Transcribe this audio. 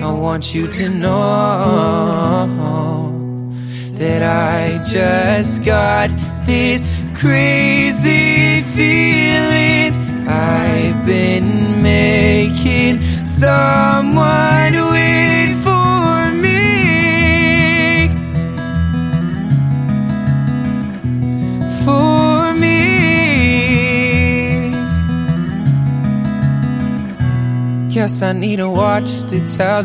I want you to know that I just got this crazy feeling I've been making someone wait for me. For me. Guess I need a watch to tell